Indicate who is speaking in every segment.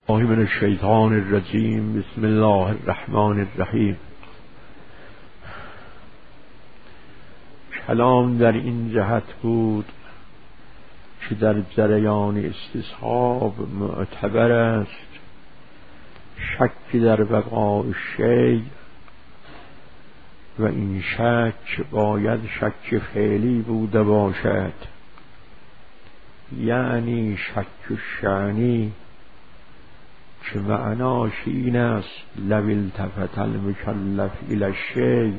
Speaker 1: من الشیطان الرجیم. بسم الله الرحمن الرحیم. کلام در این جهت بود که در جریان استصحاب معتبر است شک در بقاء شیء و این شک باید شک فعلی بوده باشد، یعنی شک شأنی که معناش این است لو التفت المکلف الی الشیء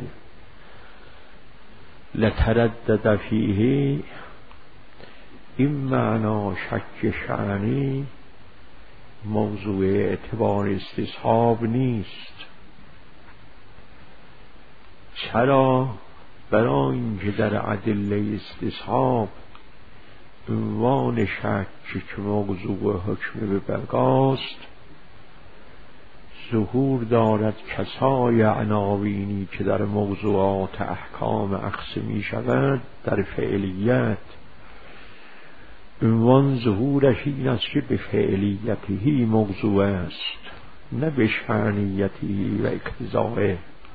Speaker 1: لتردد فیه. این معنا شک شأنی موضوع اعتبار استصحاب نیست. چرا؟ برای اینکه در ادله استصحاب عنوان شک که موضوع حکم به بقاست ظهور دارد کسای عناوینی که در موضوعات احکام اخذ می شود. در فعلیت عنوان ظهورش این است که به فعلیته موضوع است، نه به شأنیته و اقتضائه.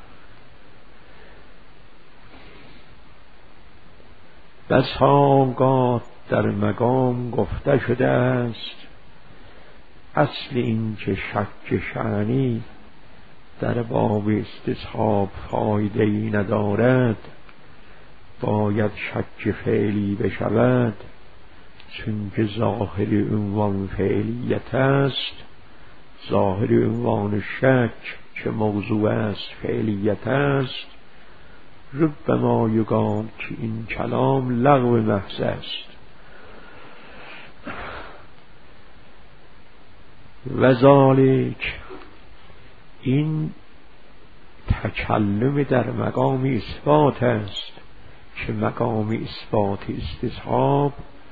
Speaker 1: بساگاه در مقام گفته شده است اصل این که شک شأنی در باب استصحاب فایده ای ندارد، باید شک فعلی بشود، چون که ظاهر عنوان فعلیت است. ظاهر عنوان شک که موضوع است فعلیت است. ربما یقال که این کلام لغو محض است. و ذالک این تکلم در مقام اثبات است که مقام اثبات استصحاب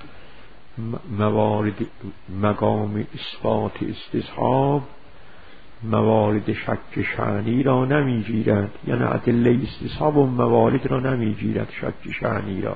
Speaker 1: مقام اثبات استصحاب موارد شک شأنی را نمی گیرد، یعنی ادله استصحاب و موارد را نمی گیرد شک شأنی را.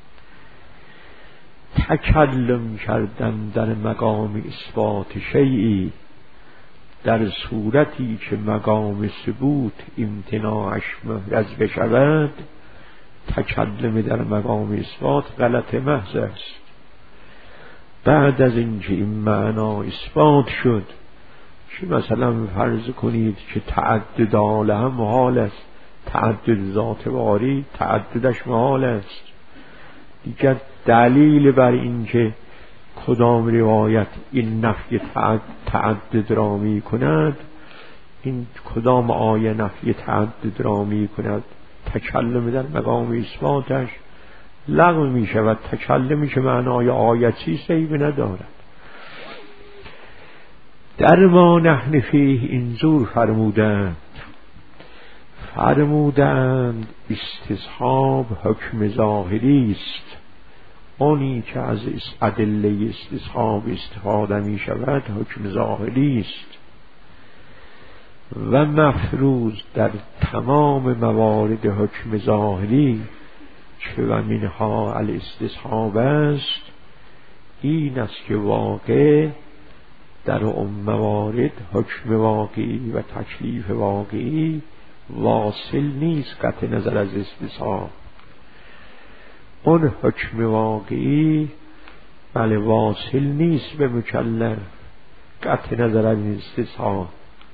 Speaker 1: تکلم کردن در مقام اثبات شیئی در صورتی که مقام ثبوت امتناعش محرز بشود، تکلم در مقام اثبات غلط محض است. بعد از اینکه این معنا اثبات شد که مثلا فرض کنید که تعدد حال هم محال است، تعدد ذات باری تعددش محال است، دیگر دلیل بر این که کدام روایت این نفی تعدد را می کند، این کدام آیه نفی تعدد را می کند، تکلم در مقام اثباتش لغو می شود. تکلمی که معنای آیتی سیب ندارد. در ما نحن فیه اینجور فرمودند استصحاب حکم ظاهری است. آنی که از ادله استصحاب استفاده می شود حکم ظاهری است و مفروض در تمام موارد حکم ظاهری که و منها الاستصحاب است این است که واقع در اون موارد حکم واقعی و تکلیف واقعی واصل نیست قطع نظر از استصحاب. اون حکم واقعی بله واصل نیست به مکلف قطع نظر از استصحاب.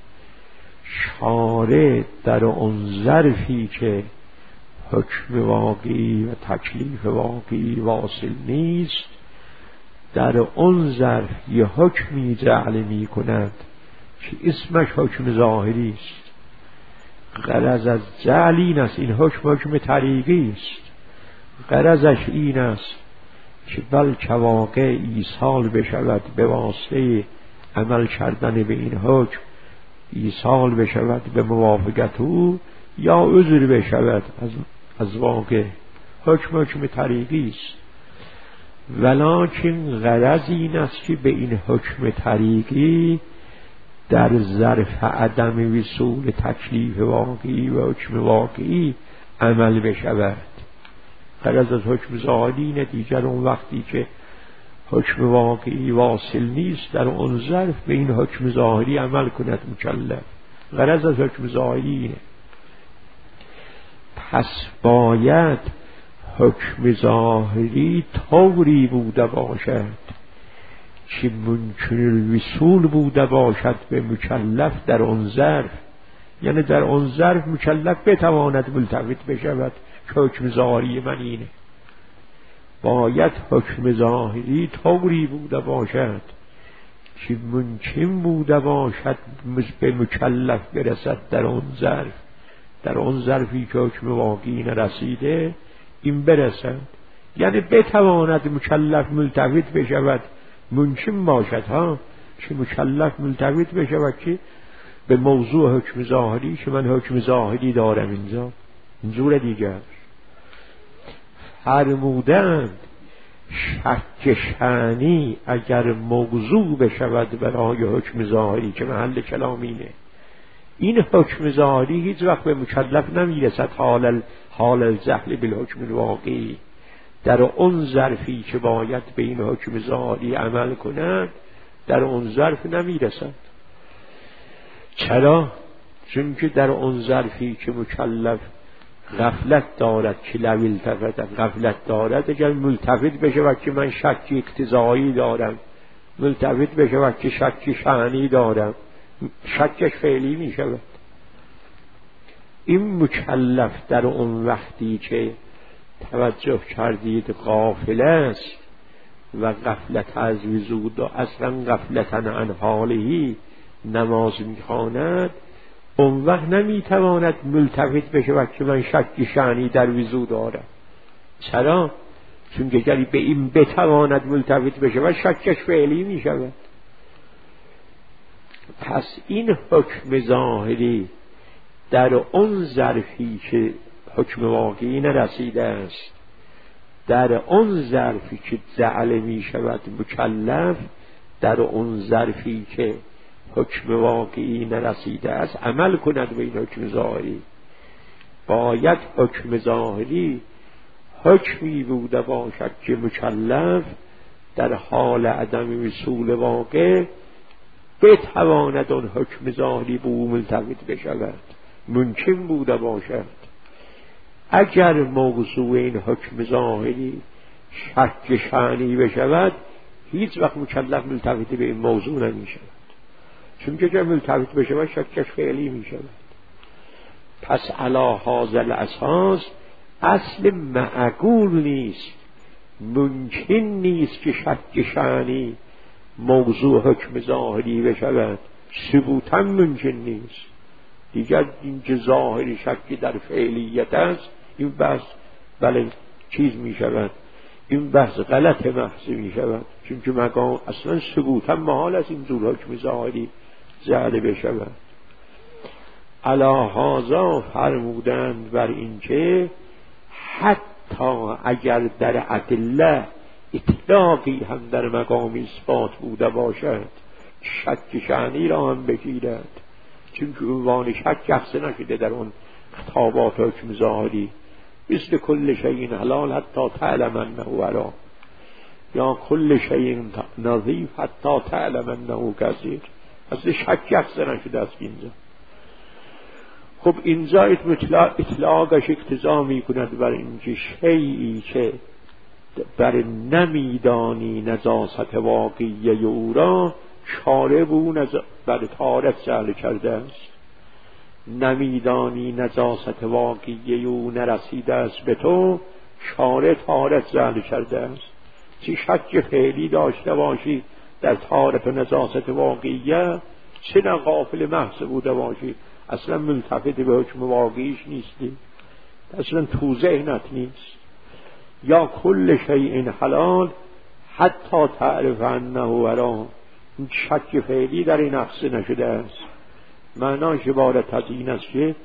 Speaker 1: شارع در اون ظرفی که حکم واقعی و تکلیف واقعی واصل نیست، در اون ظرف یه حکمی جعل می کند که اسمش حکم ظاهری است. غرض از جعل این است این حکم طریقی است. غرضش این است که بلکه واقع ایصال بشود به واسطه عمل کردن به این حکم، ایصال بشود به موافقت او، یا عذر بشود از واقع. حکم طریقی است. ولکن غرض این است که به این حکم طریقی در ظرف عدم وصول تکلیف واقعی و حکم واقعی عمل بشود. غرض از حکم ظاهری اینه. دیگر اون وقتی که حکم واقعی واصل نیست در اون ظرف به این حکم ظاهری عمل کند مکلف. غرض از حکم ظاهری اینه. پس باید حکم ظاهری طوری بوده باشد که ممکن الوصول بوده باشد به مکلف در اون ظرف. یعنی در اون ظرف مکلف بتواند ملتفت بشود که حکم ظاهری من اینه. باید حکم ظاهری طوری بوده باشد که ممکن بوده باشد به مکلف برسد در اون ظرف. در اون ظرفی که حکم واقعی نرسیده این برسد. یعنی بتواند مکلف ملتفت بشود. ممکن باشد که مکلف ملتفت بشود که به موضوع حکم ظاهری که من حکم ظاهری دارم اینجا. اینجور دیگر فرمودند شک شأنی اگر موضوع بشود برای حکم ظاهری که محل کلام اینه، این حکم ظاهری هیچ وقت به مکلف نمیرسد حال الجهل بالحکم الواقعی. در اون ظرفی که باید به این حکم ظاهری عمل کند در اون ظرف نمیرسد. چرا؟ چون که در اون ظرفی که مکلف غفلت دارد که لو التفت غفلت دارد، اگر ملتفت بشه که من شک اقتضایی دارم، ملتفت بشه که شک شأنی دارم، شکش فعلی می شود. این مکلف در اون وقتی که توجه کردید غافل است و غفلت از وجود و اصلا غفلتاً عن حالهی نماز میخواند، اون وقت نمیتواند ملتفت بشه که من شک شأنی در وضو دارم. چرا؟ چون که اگر به این بتواند ملتفت بشه و شکش فعلی میشود. پس این حکم ظاهری در اون ظرفی که حکم واقعی نرسیده است، در اون ظرفی که جعل می شود مکلف، در اون ظرفی که حکم واقعی نرسیده است عمل کند به این حکم ظاهری. باید حکم ظاهری حکمی بوده باشد که مکلف در حال عدم وصول واقع بتواند اون حکم ظاهری به او ملتفت بشود. ممکن بوده باشد. اگر موضوع این حکم ظاهری شک شأنی بشود، هیچ وقت مکلف ملتفت به این موضوع نمی شود. چون که اگر ملتفت بشود شکش فعلی می شود. پس علی هذا الاساس اصل معقول نیست، ممکن نیست که شک شأنی موضوع حکم ظاهری بشود. ثبوتا ممکن نیست. دیگر این که ظاهری شکی در فعلیت است، این بحث بله چیز می شود، این بحث غلط محض می شود. چون که مقام اصلا ثبوتا محال است این جور حکم ظاهری جعل بشود. علی هذا فرمودند بر این که حتی اگر در ادله اطلاقی هم در مقام اثبات بوده باشد، شک شأنی را هم بگیرد، چون که عنوان شک شخص نشده در اون خطابات حکم ظاهری. مثل کل شیء حلال حتی تعلم انه حرام، یا کل شیء نظیف حتی تعلم انه کثیر. اصل شک شخص نشده است اینجا. خب اینجا اطلاقش اقتضا می کند بر اینکه شیئی که بر نمیدانی نجاست واقعی او را شارع او بر طهارت جعل کرده است. نمیدانی نجاست واقعی او نرسیده است به تو، شارع طهارت جعل کرده است. چه شک فعلی داشته باشی در طهارت و نجاست واقعیه، چه نه غافل محض بوده باشی، اصلا ملتفت به حکم واقعیش نیستی، اصلا تو ذهنت نیست. یا کل شیء حلال حتی تعرف انه حرام، این شک فعلی در این اخذ نشده است. معناش عبارت از این است که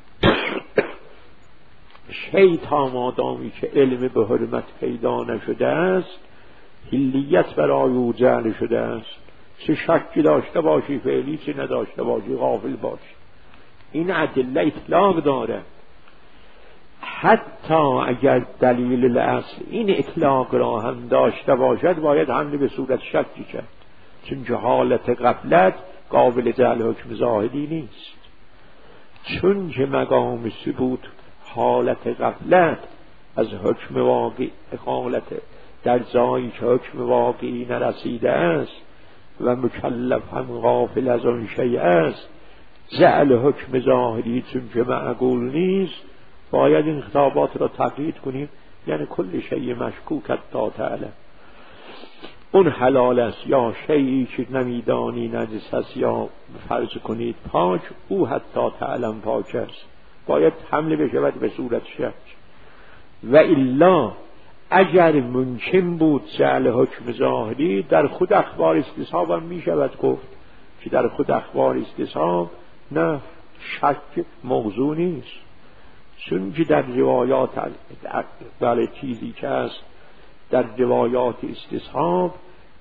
Speaker 1: شیء تا مادامی که علم به حرمت پیدا نشده است، حلیت برای او جعل شده است. چه شکی داشته باشی فعلی، چه نداشته باشی غافل باشی. این ادله اطلاق داره. حتی اگر دلیل الاصل این اطلاق را هم داشته باشد باید حمل به صورت شکی کرد، چون که حالت غفلت قابل جعل حکم ظاهری نیست. چون که مقام ثبوت حالت غفلت از حکم واقعی، حالت در جایی که حکم واقعی نرسیده است و مکلف هم غافل از آن شیء است، جعل حکم ظاهری چون که معقول نیست باید این خطابات را تقیید کنیم، یعنی کل شیء مشکوک حتی تعلم، اون حلال است یا شیئی که نمیدانی نجس است یا فرض کنید پاک، او حتی تعلم پاک است، باید حمل بشود به صورت شک. و الا اگر ممکن بود جعل حکم ظاهری در خود اخبار استصحاب هم می شود گفت که در خود اخبار استصحاب نه شک موضوع نیست، چون که در روایات بله چیزی که هست در روایات استصحاب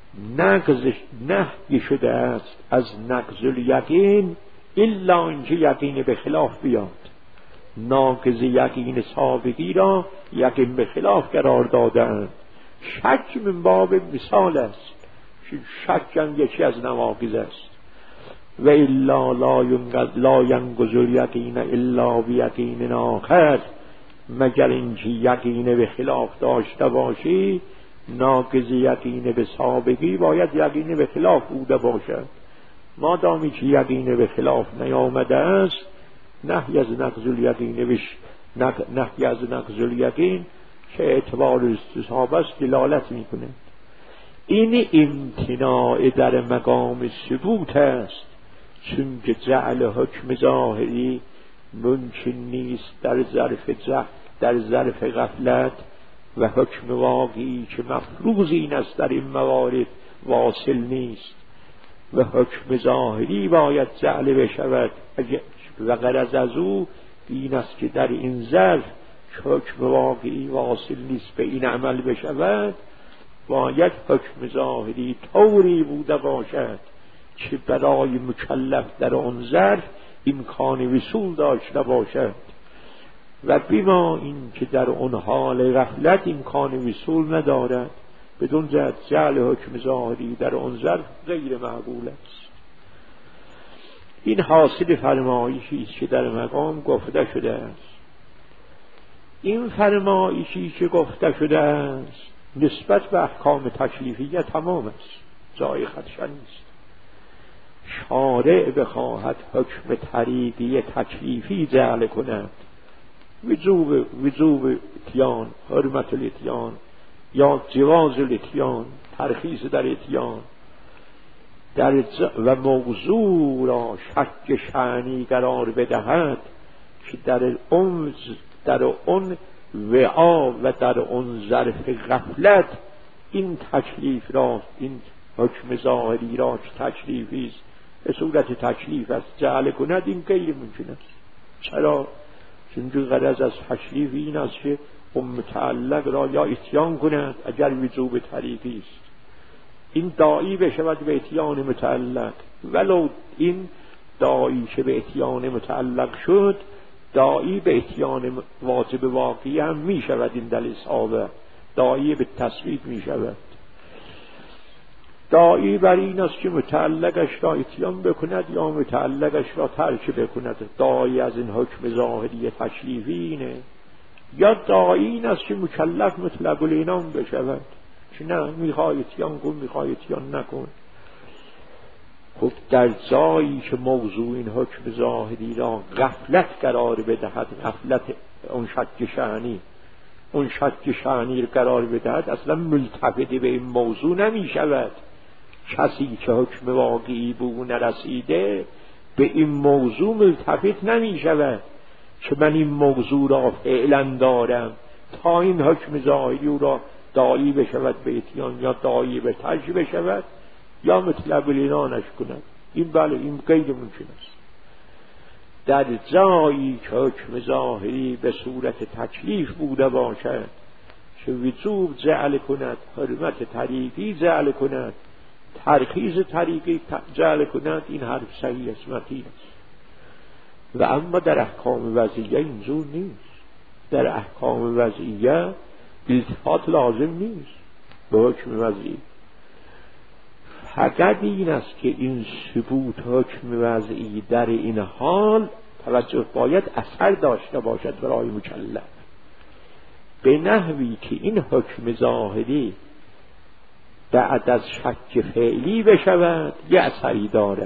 Speaker 1: نهی شده است از نقض الیقین الا اینکه یقین به خلاف بیاد. ناقض یقین سابقی را یقین به خلاف قرار دادند. شک من باب مثال است، شک هم یکی از نواقض است. و الا لا ینقض الیقین الا بیقین آخر، مگر اینکه یقین به خلاف داشته باشی، ناقض یقین به سابقی باید یقین به خلاف بوده باشد. مادامی که یقین به خلاف نیامده است، نهی از نقض الیقین نهی از نقض الیقین که اعتبار استصحاب است دلالت میکنه. این امتناع در مقام ثبوت است، چون که جعل حکم ظاهری ممکن نیست در ظرف غفلت و حکم واقعی که مفروض این است در این موارد واصل نیست و حکم ظاهری باید جعل بشود و غرض از او این است که در این ظرف حکم واقعی واصل نیست به این عمل بشود، باید حکم ظاهری طوری بوده باشد که برای مکلف در آن ظرف امکان وصول داشته باشد و بما این که در آن حال غفلت امکان وصول ندارد، بدون جعل حکم ظاهری در آن ظرف غیر معقول است. این حاصل فرمایشی است که در مقام گفته شده است. این فرمایشی که گفته شده است نسبت به احکام تکلیفیه تمام است، جای خدشه نیست. شارع بخواهد حکم طریقی تکلیفی جعل کند، وجوب اتیان، حرمت الاتیان یا جواز الاتیان، ترخیص در اتیان و موضوع را شک شأنی قرار بدهد که در اون وعا و در اون ظرف غفلت این تکلیف را، این حکم ظاهری را که تکلیفی است به صورت تکلیف است جعل کند، این غیر ممکن است. چرا؟ چون غرض از تکلیف این است که اون متعلق را یا اتیان کند اگر وجوب طریقی است، این داعی بشود به اتیان متعلق، ولو این داعی که به اتیان متعلق شد داعی به اتیان واجب واقعی هم می شود، این دلیل صحابه داعی به تصویب می شود. داعی بر این است که متعلقش را اتیان بکند یا متعلقش را ترک بکند، داعی از این حکم ظاهری تکلیفی اینه. یا داعی این است که مکلف مطلق العنان بشود که نه میخوای اتیان کن میخوای اتیان نکن. خب در جایی که موضوع این حکم ظاهری را غفلت قرار بدهد، غفلت اون شک شأنی را قرار بدهد، اصلا ملتفت به این موضوع نمی شود. کسی که حکم واقعی به او نرسیده به این موضوع ملتفت نمی شود که من این موضوع را فعلا دارم تا این حکم ظاهری او را داعی بشود به اتیان یا داعی به ترک بشود یا مطلب العنانش کند. این بله این غیر ممکن است. در جایی که حکم ظاهری به صورت تکلیف بوده باشد که وجوب جعل کند، حرمت طریقی جعل کند، ترخیص طریقی جعل کند، این حرف صحیح است، متین است. و اما در احکام وضعیه اینجور نیست. در احکام وضعیه التفات لازم نیست به حکم وضعی. فقط این است که این ثبوت حکم وضعی در این حال توجه باید اثر داشته باشد برای مکلف، به نحوی که این حکم ظاهری بعد از شک فعلی بشود یه اثری دارد،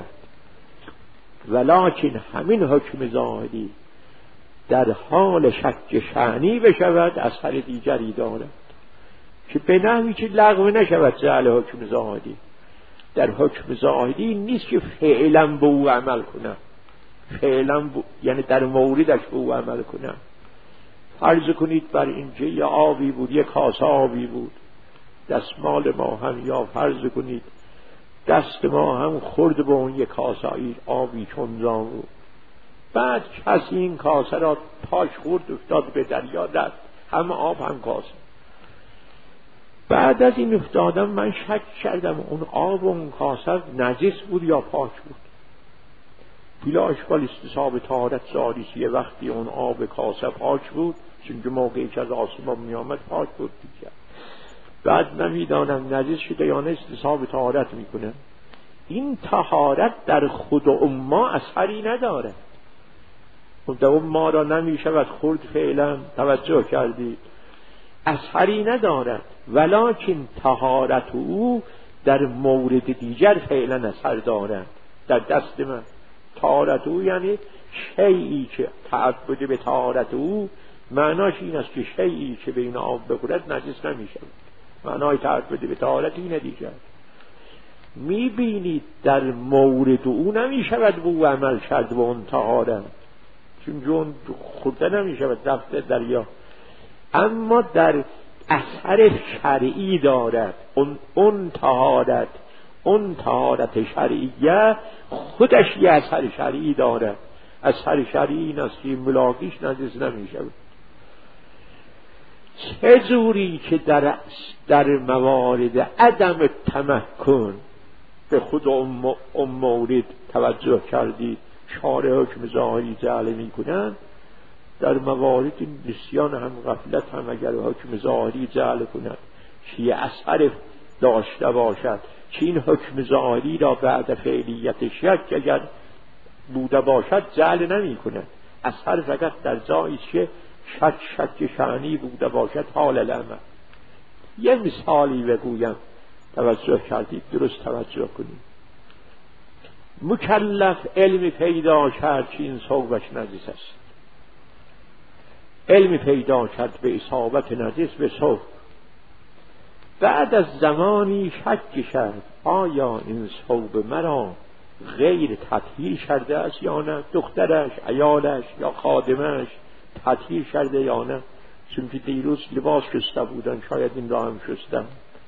Speaker 1: ولکن همین حکم ظاهری در حال شک شأنی بشود اثر دیگری دارد، که به نحوی که لغو نشود جعل حکم ظاهری. در حکم ظاهری نیست که فعلا به او عمل کنم، یعنی در موردش به او عمل کنم. فرض کنید بر اینجا یه آبی بود، یه کاسه آبی بود، دستمال ما هم، یا فرض کنید دست ما هم خورد به اون یه کاسه آبی چونزان بود. بعد کسی این کاسه را پاش خورد افتاد به دریا رفت، هم آب هم کاسه. بعد از این افتادم من شک کردم اون آب و اون کاسه نجس بود یا پاک بود. بلا اشکال استصحاب طهارت جاریست. یه وقتی اون آب کاسه پاک بود، چون موقعی که از آسمان می آمد پاک بود دیگه. بعد نمیدانم نجس شده یا نه، استصحاب طهارت میکنه. این طهارت در خود ما اثری نداره. خود ما را نمیشود خورد، فعلا توجه کردید، اثری ندارد، ولکن طهارت او در مورد دیگر فعلا اثر دارد. در دست من طهارت او یعنی شیئی که تعبد به طهارت او معناش این است که شیئی که به این آب بخورد نجس نمیشه. معنای تعبد به طهارت اینه دیگر. میبینید در مورد او نمیشود به او عمل کرد و اون طهارت، چون جون خورده نمیشود رفت دریا، اما در اثر شرعی دارد. اون طهارت شرعیه خودش یه اثر شرعی دارد. اثر شرعی این است که ملاقیش نجس نمیشود. چه جوری که در موارد عدم تمکن به خود اون مورد توجه کردید شارع حکم ظاهری جعل می کنند، در موارد نسیان هم غفلت هم اگر حکم ظاهری جعل کنند که یه اثر داشته باشد، که این حکم ظاهری را بعد فعلیت شک اگر بوده باشد جعل نمی کند. اثر فقط در جایی که شک شأنی بوده باشد حال العمل. یه مثالی بگویم توجه کردید، درست توجه کنید. مکلف علم پیدا کرد که این ثوبش نجس است، علم پیدا کرد به اصابت نجس به ثوب. بعد از زمانی شک کرد آیا این ثوب مرا غیر تطهیر کرده است یا نه، دخترش، عیالش یا خادمش تطهیر کرده یا نه، چون که دیروز لباس شسته بودن شاید این را هم شستن.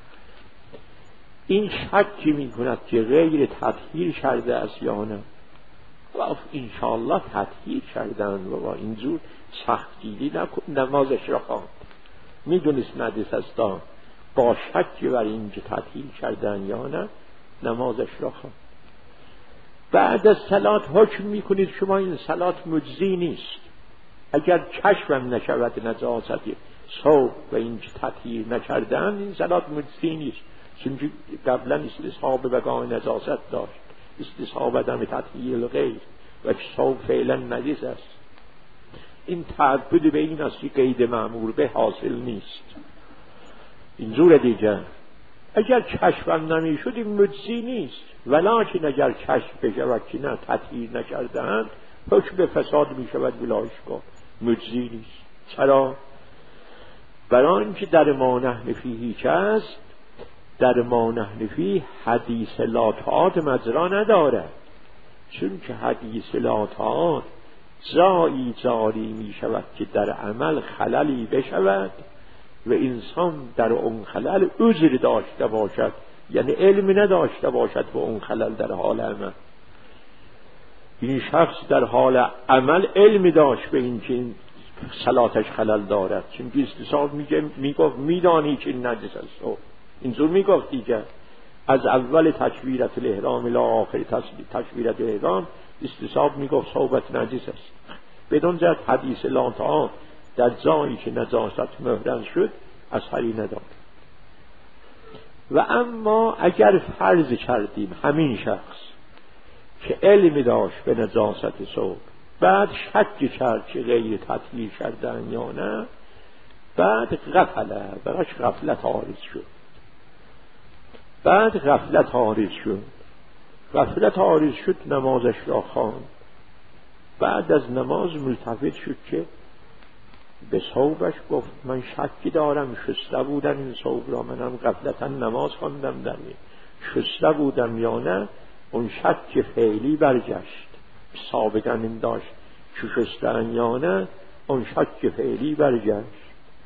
Speaker 1: این شکی می کند که غیر تطهیر کرده است یا نه. گفت انشاءالله تطهیر کردن و با اینجور سختگیری نکن، نمازش را خواند. میدونست نجس است، با شکی بر این که تطهیر کردن یا نه نمازش را خواند. بعد از صلات حکم میکنید شما این صلات مجزی نیست. اگر کشفم نشود نجاستی ثوب و این که تطهیر نکردن این صلات مجزی نیست، چون قبلا استصحاب بقای نجاست داشت، استصحاب عدم تطهیر غیر و ثوب فعلا نجس است. این تعبد به این است که قید مأمور به حاصل نیست. اینجور دیگر اگر کشفم نمیشد این مجزی نیست، ولکن اگر کشف بشود که نه تطهیر نکردن حکم به فساد میشود بلا اشکال، مجزی نیست. چرا؟ برای اینکه در ما نحن فیه که است، در ما نحن فیه حدیث لاطعات مجرا ندارد، چون که حدیث لاطعات جایی جاری می شود که در عمل خللی بشود و انسان در اون خلل عذر داشته باشد، یعنی علم نداشته باشد به اون خلل در حال عمل. این شخص در حال عمل علم داشت به این که این صلاتش خلل دارد، چون که استصحاب میگفت میدانی که این نجس است. اینجور میگفت دیگه از اول تکبیرت الاحرام الی آخر تکبیرت الاحرام استصحاب میگفت ثوبت نجس است. بدون جهت حدیث لاطعات در جایی که نجاست محرز شد اثری ندارد. و اما اگر فرض کردیم همین شخص که علمی داشت به نجاست ثوب، بعد شک کرد که غیر تطهیر کردن یا نه، بعد غفله، براش غفلت عارض شد. غفلت عارض شد، نمازش را خواند. بعد از نماز ملتفت شد که به ثوبش گفت من شکی دارم، شسته بودن این ثوب را، منم غفلتا نماز خواندم در این، شسته بودم یا نه. اون شک فعلی برگشت، سابقا این داشت که شستن یا نه، اون شک فعلی برگشت.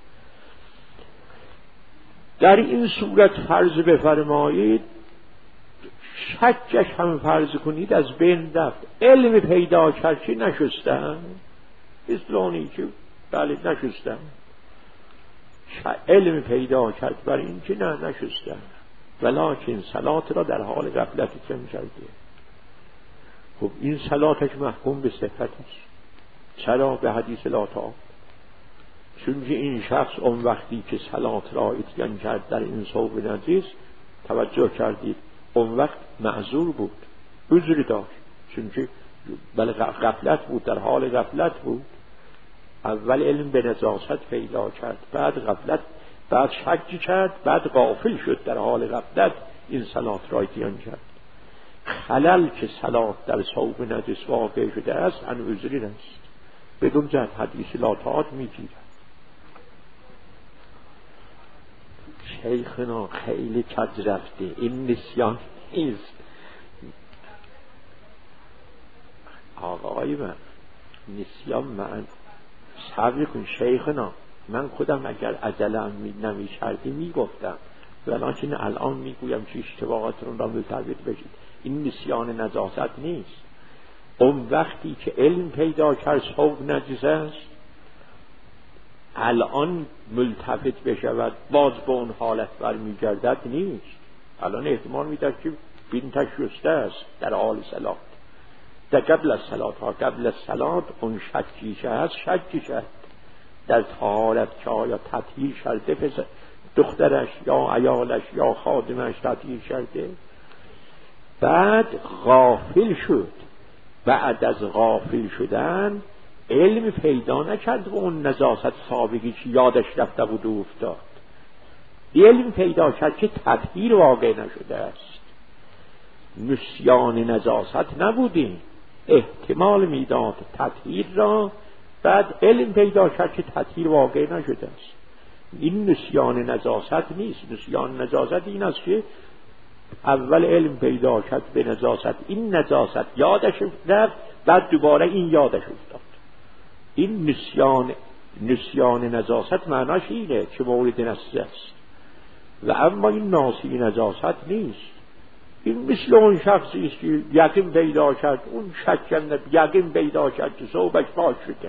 Speaker 1: در این صورت فرض بفرمایید شکش هم فرض کنید از بین رفت، علم پیدا کرد که نشستن، اسلانی که بله نشستن، علم پیدا کرد بر این که نه نشستن، ولکن صلات را در حال غفلت کم کرده. خب این صلاتش محکوم به صحت است. چرا؟ به حدیث لا تعالی. چون که این شخص اون وقتی که صلات را اتیان کرد در این ثوب نجس، توجه کردید اون وقت معذور بود، عذر داشت، چون که غفلت بود، در حال غفلت بود. اول علم به نجاست پیدا کرد، بعد غفلت، بعد شک کرد، بعد غافل شد، در حال غفلت این صلات را اتیان کرد. خلل که صلات در ثوب نجس واقع شده است ان عذری است، بدون جهت حدیث لا تعالی میگیرد. شیخنا خیلی کج رفته، این نسیان نیست آقای من، نسیان من صبر کن شیخنا. من خودم اگر عجله نمی کردی می گفتم، ولکن الان می گویم که اشتباهاتون را ملتفت بشید. این نسیان نجاست نیست. اون وقتی که علم پیدا کرد ثوب نجس است، الان ملتفت بشود باز به اون حالت برمیگردد نیست. الان احتمال میدهد که بینتش شسته است در حال صلات، در قبل از صلات ها، قبل از صلات اون شکیشه هست، شکیشه در طهارت که آیا تطهیر کرده دخترش یا عیالش یا خادمش تطهیر کرده، بعد غافل شد. بعد از غافل شدن علم پیدا نکرد و اون نجاست سابقی که یادش رفته بود و افتاد، علم پیدا کرد که تطهیر واقع نشده است، نسیان نجاست نبودیم، احتمال میداد تطهیر را، بعد علم پیدا کرد که تطهیر واقع نشده است. این نسیان نجاست نیست. نسیان نجاست این است که اول علم پیدا کرد به نجاست، این نجاست یادش رفت، بعد دوباره این یادش افتاد. این نسیان نجاست معناش اینه که مورد نسیه است، و اما این ناسی نجاست نیست. این مثل اون شخصی است که یقین پیدا کرد، اون شکن یقین پیدا کرد که ثوبش پاک شده،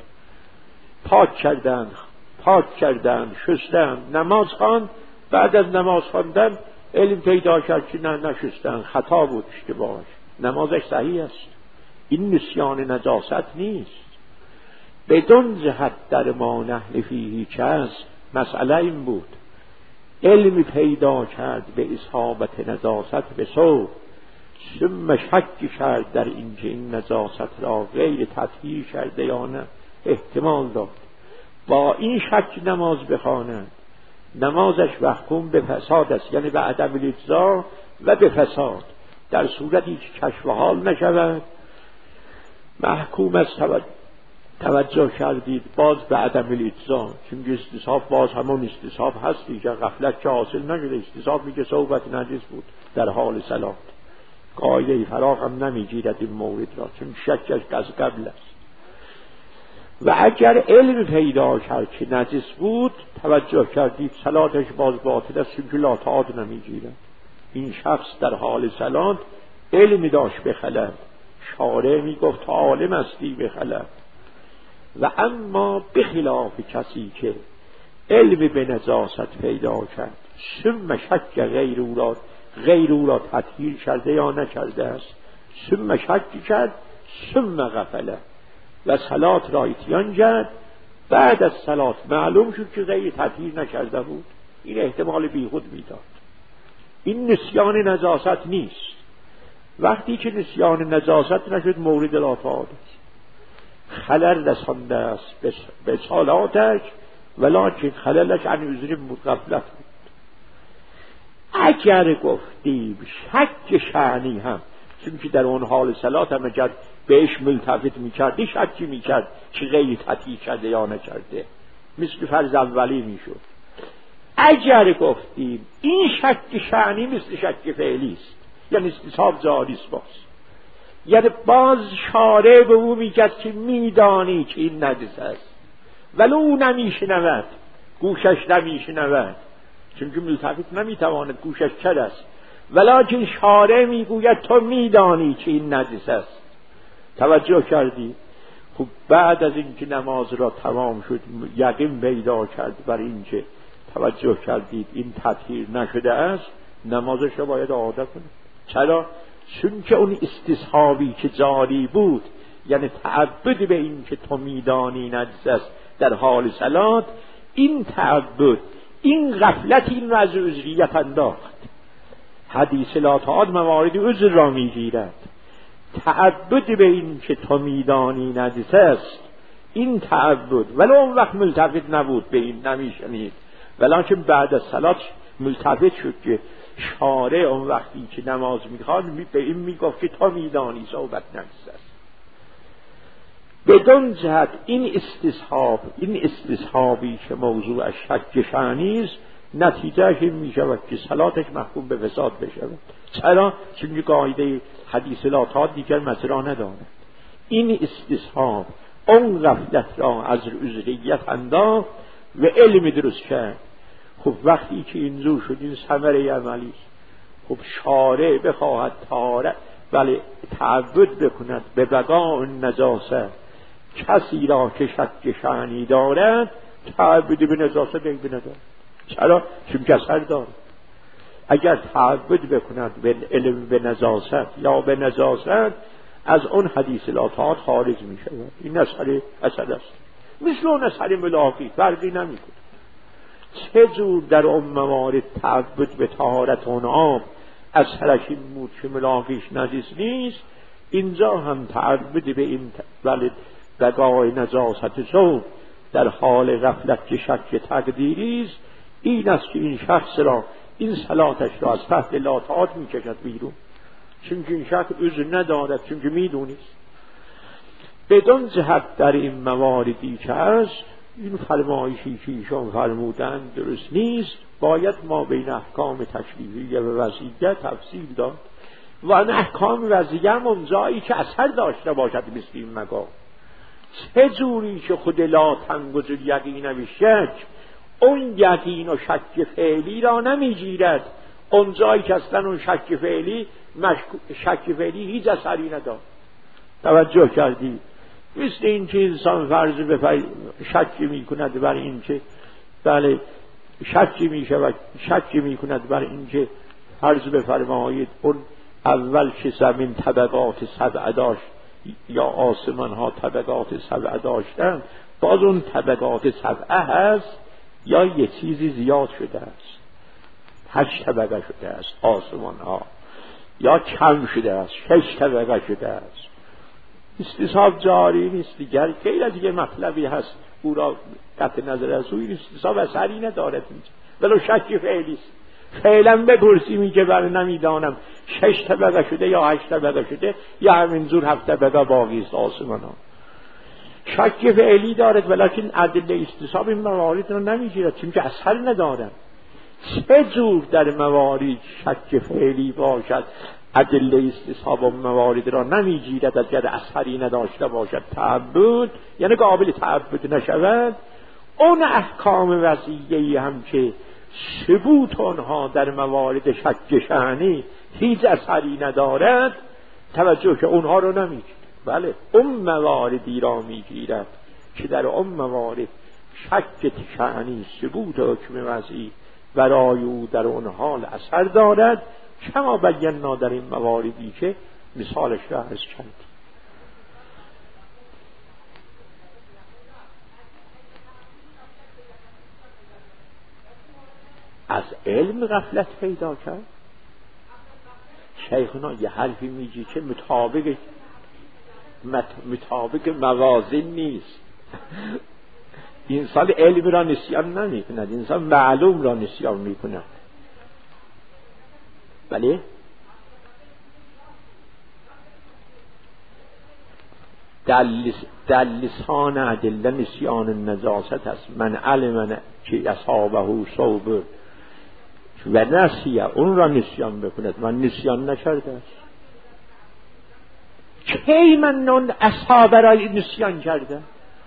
Speaker 1: پاک کردند شستند، نماز خواند، بعد از نماز خواندن علم پیدا کرد که نه نشستن، خطا بود، اشتباهش، نمازش صحیح است. این نسیان نجاست نیست. بدون جهت در ما نحن فیه کس، مسئله این بود علمی پیدا کرد به اصابت نجاست به ثوب، ثم شک کرد در اینکه این نجاست را غیر تطهیر کرده یا نه، احتمال داد با این شک نماز بخواند، نمازش محکوم به فساد است، یعنی به عدم الاجزا و به فساد. در صورتی که کشف حال نشود محکوم است. توجه کردید باز به عدم الاجزا، چون استصحاب باز همون استصحاب هستی که غفلت که حاصل نشده. استصحاب میگه صحبت نجس بود در حال صلات، قاعده فراغ هم نمیگیرد این مورد را، چون شکش از قبل است. و اگر علم پیدا کرد که نجس بود، توجه کردید صلاتش باز باطل است، چون که لا تعالی نمیگیرد. این شخص در حال صلات علمی داشت به خلل، شارع میگفت عالم استی به خلل. و اما بخلاف کسی که علم به نجاست پیدا کرد، ثم شک غیر او را تطهیر کرده یا نکرده است، ثم شک کرد ثم غفله و صلات را اتیان کرد، بعد از صلات معلوم شد که غیر تطهیر نکرده بود، این احتمال بیخود میداد. این نسیان نجاست نیست. وقتی که نسیان نجاست نشد مورد الافات خلل رسانده است به صلاتش، ولکن خللش عن عذر غفلت بود. اگر گفتیم شک شأنی هم، چون که در اون حال صلات هم اگر بهش ملتفت میکردی شکی میکرد که غیر تطهیر کرده یا نکرده، مثل فرض اولی میشد. اگر گفتیم این شک شأنی مثل شک فعلی است، یعنی استصحاب جاری است، یعنی باز شارع به او میگد که میدانی که این نجس است ولو او نمیشنود، گوشش نمیشنود، چون که ملتفت نمیتواند، گوشش کر است، ولکن شارع میگوید تو میدانی که این نجس است. توجه کردی؟ خب بعد از اینکه نماز را تمام شد یقین پیدا کرد بر اینکه توجه کردید این تطهیر نشده است، نمازش را باید اعاده کنه. چرا؟ چون که اون استصحابی که جاری بود، یعنی تعبد به این که تو میدانی نجس است در حال صلات، این تعبد، این غفلت این را از عذریت انداخت. حدیث لا تعاد موارد عذر را میگیرد. تعبد به این که تو میدانی نجس است، این تعبد ولو اون وقت ملتفت نبود به این، نمیشنید، ولکن بعد از صلات ملتفت شد که شارع اون وقتی که نماز میخواد به این میگفت که تو میدانی صحبت نجس است. بدون جهت این استصحابی که موضوع شک شأنی است، نتیجهش این میشود که صلاتش محکوم به فساد بشود. چرا؟ چون قاعده حدیث لا تعاد دیگر مجرا ندارد. این استصحاب اون غفلت را از عذریت انداخت و علم درست کرد. خب وقتی که اینجور شد این ثمره عملی، خب شارع بخواهد طهارت ولی تعبد بکند به بقاء نجاسه کسی را که شک شأنی دارد، تعبد به نجاست دیگه ندارد. چرا؟ چون کسر دارد. اگر تعبد بکند به علم به نجاست یا به نجاست، از اون حدیث لا تعاد خارج می شود. این اثر است، مثل اون اثر ملاقی فرقی نمی کند. چه جور در اون موارد تعبد به طهارت اون آب از حرشی بود که ملاقیش نجس نیست، اینجا هم تعبد به این ولی بقای نجاست زود در حال غفلت که شک تقدیری است. این است که این شخص را، این صلاتش را از تحت لا تعاد می کشد بیرون، چون که این شک عذر ندارد، چون که می دونیست. بدون جهت در این مواردی که هست، این فرمایشی که ایشان فرمودن درست نیست. باید ما بین احکام تکلیفیه و وضعیه تفصیل داد و این احکام وضعیه هم اونجایی که اثر داشته باشد مثل این مقام. چه جوری که خود لا تنگذ الیقین بالشک، اون یقین و شک فعلی را نمیگیرد. اونجایی که اصلا اون شک فعلی هیچ اثری ندارد. توجه کردید؟ مثل این که انسان فرض به شکی می کند بر این که بله شکی می کند بر این که فرض بفرمایید اون اول که زمین طبقات 7 داشت یا آسمان ها طبقات 7 داشتن، باز اون طبقات 7 هست یا یه چیزی زیاد شده است، 8 طبقه شده است آسمان ها، یا کم شده است 6 طبقه شده است. استصحاب جاری نیست دیگر. خیلی از دیگه مطلبی هست او را قطع نظر از او، استصحاب اثری ندارد اینجا، ولو شکی فعلی است. فعلا بپرسیمی که برای نمیدانم 6 طبقه شده یا 8 طبقه شده یا همینجور 7 طبقه باقی است آسمان ها. شک فعلی دارد ولکن ادله استصحاب این موارد را نمیگیرد، چون که اثر ندارد. چه جور در موارد شک فعلی باشد ادله استصحاب و موارد را نمیگیرد اگر اثری نداشته باشد تعبد، یعنی قابل تعبد نشود. اون احکام وضعیه‌ای هم که ثبوت آنها در موارد شک شأنی هیچ اثری ندارد، توجه که اونها رو نمیگیرد. بله اون مواردی را میگیرد که در اون موارد شک شأنی ثبوت حکم وضعی برای او در اون حال اثر دارد، کما بینا در این مواردی که مثالش را عرض کردیم. از علم غفلت پیدا کرد. شیخنا یه حرفی میگی که مطابق موازین نیست. انسان علم را نسیان نمی کند، انسان معلوم را نسیان می کند. بله در لسان ادله نسیان النجاست است. من علم که اصحابه صوب و نسیه، اون را نسیان بکند، من نسیان نکرده است. کی من اون اصحاب را نسیان کرده؟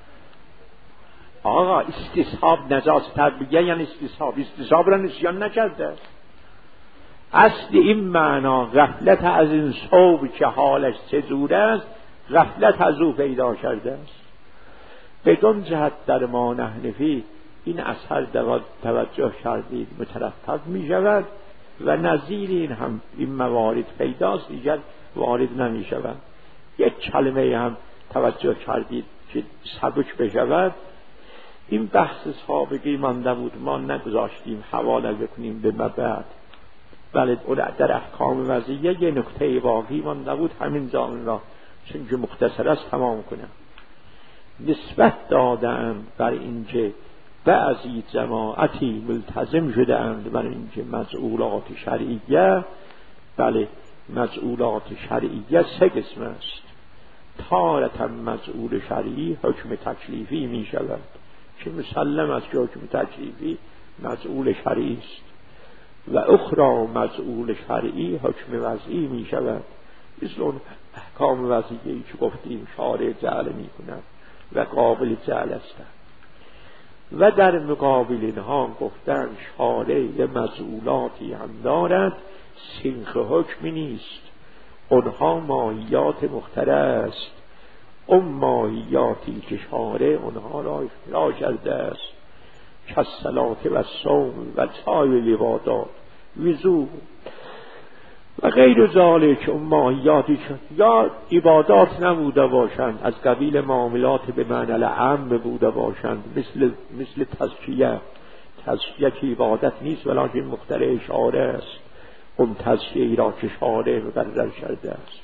Speaker 1: آقا استصحاب نجاست بگه یعنی استصحاب را نسیان نکرده. اصل این معنا غفلت از این صوب که حالش چجور است، غفلت از او پیدا کرده است. بدون جهت در ما نحنفی این اثر توجه کردید مترتب می شود و نظیر این هم این موارد پیداست، دیگر وارد نمی شود. یک کلمه هم توجه کردید که سبک بشود. این بحث سابقی مانده بود، ما نگذاشتیم حواله بکنیم به بعد. بله در احکام وضعیه یه نکته باقی مانده بود، همین جان را چون که مختصر است تمام کنم. نسبت دادم بر اینکه بعضی جماعتی ملتزم شده اند بر اینکه مسئولات شرعیه، بله مسئولات شرعیه سه قسم است. تارة مسئول شرعی حکم تکلیفی می شود که مسلم است که حکم تکلیفی مسئول شرعی است، و اخرى مسئول شرعی حکم وضعی می شود، مثل اون احکام وضعیه‌ای که گفتیم شارع جعل می کند و قابل جعل است. و در مقابل اینها گفتن شارع مسئولاتی هم دارد، سنخ حکمی نیست، اونها ماهیات مختلف است. اون ماهیاتی که شارع اونها را اختراع کرده است کالصلاة و الصوم و سایر العبادات وضو و غیر ذالک، اون ماهیاتی که یا عبادات نبوده باشند، از قبیل معاملات به معنی العام بوده باشند، مثل تزکیه که عبادت نیست ولکن مخترع شارع است، اون تزکیه را که شارع مقرر کرده است.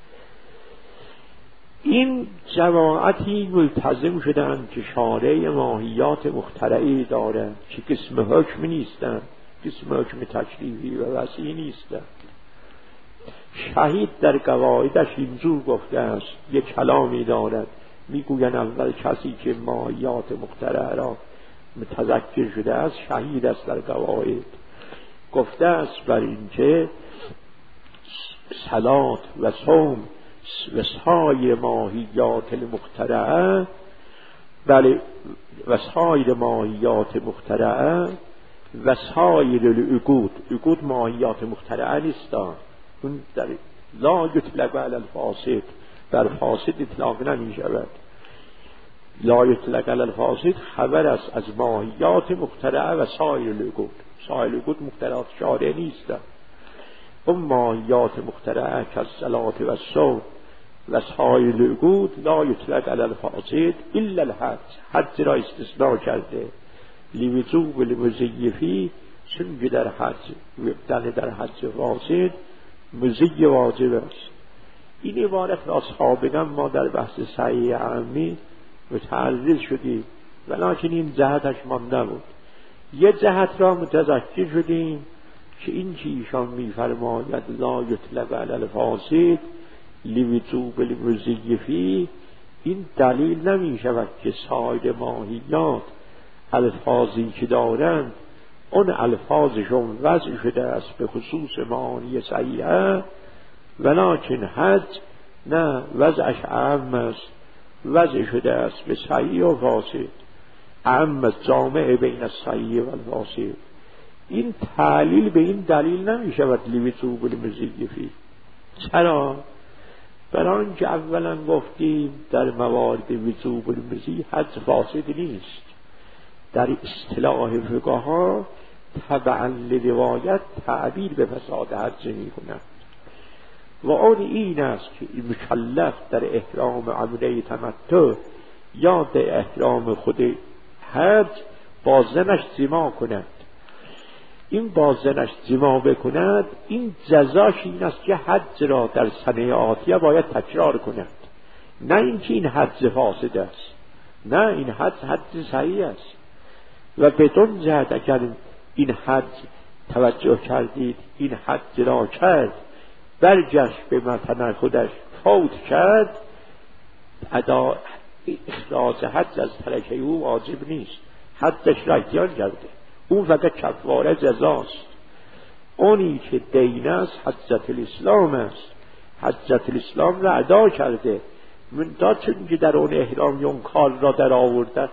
Speaker 1: این جماعتی ملتزم شدند که شارع ماهیات مخترعی دارند که قسم حکم نیستند، قسم حکم تکلیفی و وضعی نیستند. شهید در قواعدش اینجور گفته است، یک کلامی دارد میگوین اول کسی که ماهیات مخترع را متذکر شده است شهید است. در قواعد گفته است بر این که صلات و صوم و سایر ماهیات المخترعه، بله و سایر ماهیات مخترعه و سایر العقود ماهیات مخترعه نیست، اون در لا یطلق علی الفاسد، بر فاسد اطلاق نمی شود. لا یطلق علی الفاسد خبر است از ماهیات مخترعه و سایر العقود. سایر العقود مخترعات شارع نیست. اون ماهیات مخترعه کالصلاة و الصوم و سایر العقود لا یطلق علی الفاسد الا الحج، حج را استثناء کرده لوجوب المزیفی، چون در حج فاسد مزی واجب است. این عبارت را سابقا ما در بحث صحیح عامی متعرض شدیم ولکن این جهتش مانده بود. یه جهت را متذکر شدیم که این که ایشان میفرماید لا یطلق علی الفاسد لوجوب المزیفی، این دلیل نمی شود که سایر ماهیات الفاظی که دارند اون الفاظشون وضع شده است به خصوص معانی صحیحه، ولکن حج نه، وضعش عام است، وضع شده است به صحیح و فاسد، عام است، جامع بین الصحیح و الفاسد. این تعلیل به این دلیل نمی شود لوجوب المزیفی. چرا؟ برای اینکه اولا گفتیم در موارد وجوب المزی حج فاسد نیست. در اصطلاح فقها تبعا لروایت تعبیر به فساد حج می کند و آن این است که مکلف در احرام عمره تمتع یا در احرام خود حج با زنش جماع کند. این با زنش جما بکند، این جزاش این است که حج را در سنه آتیه باید تکرار کند، نه اینکه این حج فاسد است، نه، این حج صحیح است. و بدون جهت اگر این حج توجه کردید این حج را کرد، برگشت به وطن خودش فوت کرد، ادا اخراج حج از ترکه او واجب نیست، حجش را اتیان کرده، اون فقط کفاره جزاست. اونی که دین است حجت الاسلام است، حجت الاسلام را ادا کرده، من دا چون که در اون احرام اون کار را در آورده،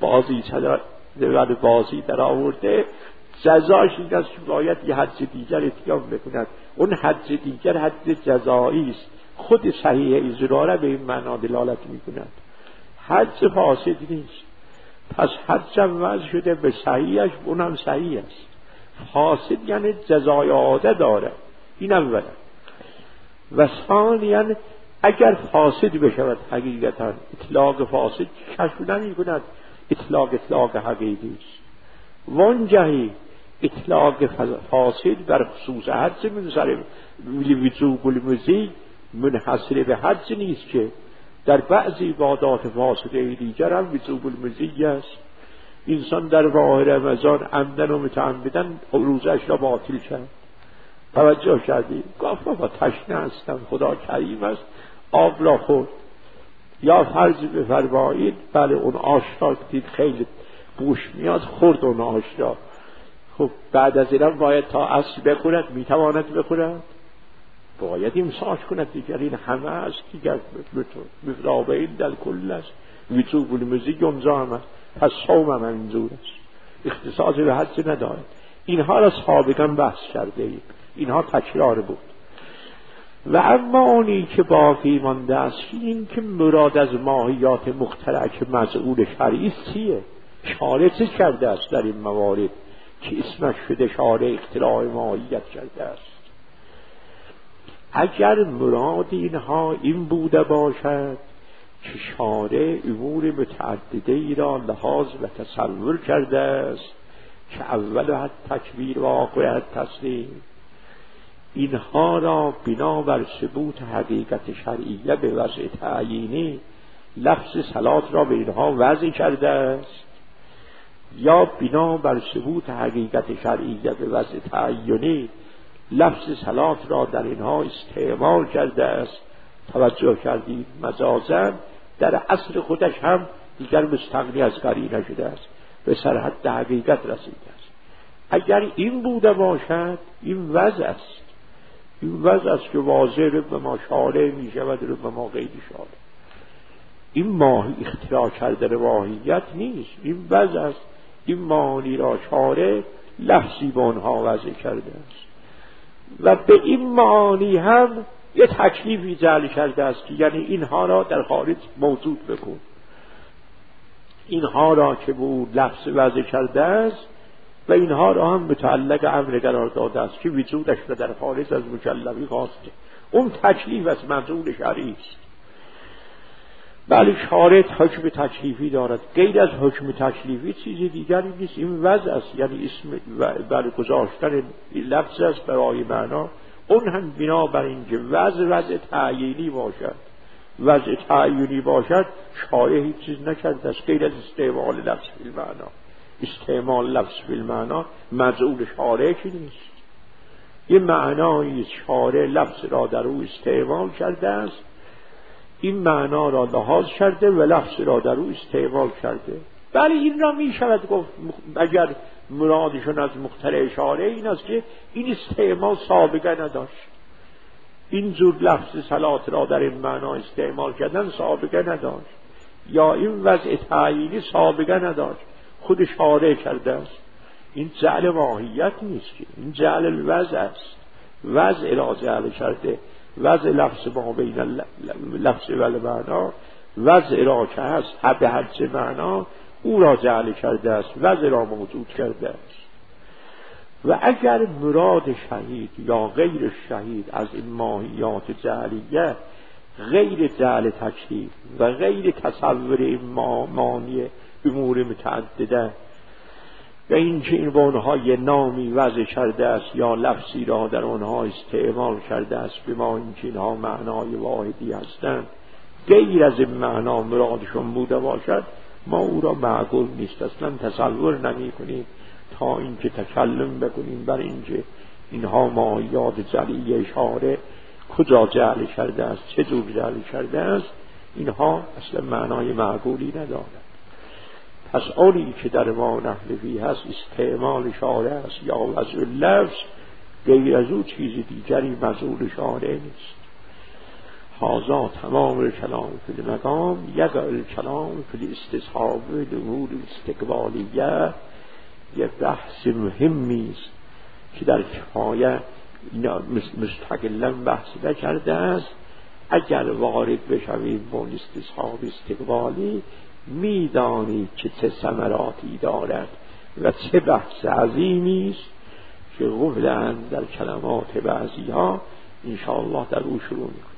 Speaker 1: بازی در آورده، جزاش این است که باید یه حج دیگر اتیان بکند. اون حج دیگر حج جزایی است، خود صحیح اجرا به این معنا دلالت میکند، حج فاسد نیست. پس حج هم وضع شده به صحیحش، اونم صحیح است. فاسد یعنی جزای عاده داره، این اولا. و ثانیاً اگر فاسد بشود حقیقتا، اطلاق فاسد کشف نمی کند، اطلاق حقیقی است. وانجهی اطلاق فاسد بر خصوص حج منصرف وجوب المزی منحصر به حج نیست، که در بعضی عبادات فاسده دیگر هم وجوب المزی است. انسان در ماه رمضان عمدن و متعمدن روزش را باطل کرد، توجه کردی؟ گفت بابا تشنه هستم، خدا کریم است، آب را خورد. یا فرض بفرمایید بله اون آش را دید خیلی بوش میاد، خورد اون آش را، خب بعد از اینم باید تا عصر بخورد؟ میتواند بخورد؟ باید امساک کند دیگر. این همه است دیگر، مفرابه در کل است، وجوب المزی امضا هم است، پس صوم هم اینجور است، اختصاص به حج ندارد. اینها را سابقا بحث کرده ایم، اینها تکرار بود. و اما اونی که باقی مانده است، این که مراد از ماهیات مخترع مزعول شرعی چیه؟ شارع چه کرده است در این موارد که اسمش شده شارع اختراع ماهیت کرده است؟ اگر مراد اینها این بوده باشد که شارع امور متعدده ای را لحاظ و تصور کرده است که اول حد تکبیر و آخر حد تسلیم، اینها را بنا بر ثبوت حقیقت شرعیه به وضع تعیینی لفظ صلات را به اینها وضع کرده است، یا بنا بر ثبوت حقیقت شرعیه به وضع تعیینی لفظ صلات را در اینها استعمال کرده است. توجه کردید؟ مجازاً در اصل خودش هم دیگر مستغنی از قرینه شده است، به سرحد حقیقت رسیده است. اگر این بوده باشد این وضع است، این وضع است که واضح رب ما شارع می شود، رب ما غیر شارع. این ماهی اختراع کردن ماهیت نیست، این وضع است. این معانی را شارع لفظی به آنها وضع کرده است و به این معانی هم یه تکلیفی جعل کرده است که یعنی اینها را در خارج موجود بکن. اینها را که به لفظ وضع کرده است و اینها را هم متعلق امر قرار داده است که وجودش را در خارج از مکلفی خواسته. اون تکلیف از مزعول شرعی است. بله شارع حکم تکلیفی دارد، غیر از حکم تکلیفی چیزی دیگری نیست، این وضع است، یعنی اسم بله گذاشتن لفظ است برای معنا. اون هم بنا بر اینکه وضع تعیینی باشد، وضع تعیینی باشد، شارع هیچ چیز نکرده است غیر از استعمال لفظ فی المعنا. استعمال لفظ فی المعنا مزعول شارع که نیست، یه معنایی شارع لفظ را در او استعمال کرده است، این معنا را لحاظ کرده و لفظ را در او استعمال کرده. بله این را می شود گفت اگر مرادشون از مخترع شارع این است که این استعمال سابقه نداشت، این جور لفظ صلات را در این معنا استعمال کردن سابقه نداشت، یا این وضع تعیینی سابقه نداشت، خود شارع کرده است. این جعل ماهیت نیست که، این جعل الوضع است، وضع را جعل کرده، وضع لفظ ما بین لفظ و المعنا، وضع را که هست به حج معنا او را جعل کرده است، وضع را موجود کرده است. و اگر مراد شهید یا غیر شهید از این ماهیات جعلیه غیر جعل تکلیف و غیر تصور این مانی امور متعدده و اینکه این به آنها یه نامی وضع کرده است یا لفظی را در آنها استعمال کرده است به ما اینکه اینها معنای واحدی هستند غیر از این معنا مرادشون بوده باشد، ما او را معقول نیست، اصلا تصور نمی کنیم تا اینکه تکلم بکنیم بر اینکه اینها مایات جلی اشاره کجا جعل کرده است، چه جور جعل کرده است، اینها اصلا معنای معقولی ندارد. پس آنی که در ما نحلفی هست استعمال شارع است یا وضع لفظ، غیر از او چیز دیگری مزول شارع نیست. هذا تمام الکلام فی المقام یقع الکلام فی استصحاب الامور الاستقبالیه. یه بحث مهمی است که در کفایه مستقلا بحث نکرده است. اگر وارد بشوید با استصحاب استقبالی میدانید که چه ثمراتی دارد و چه بحث عظیمی است که قبلا در کلمات بعضی ها انشاءالله در او شروع می‌کنیم.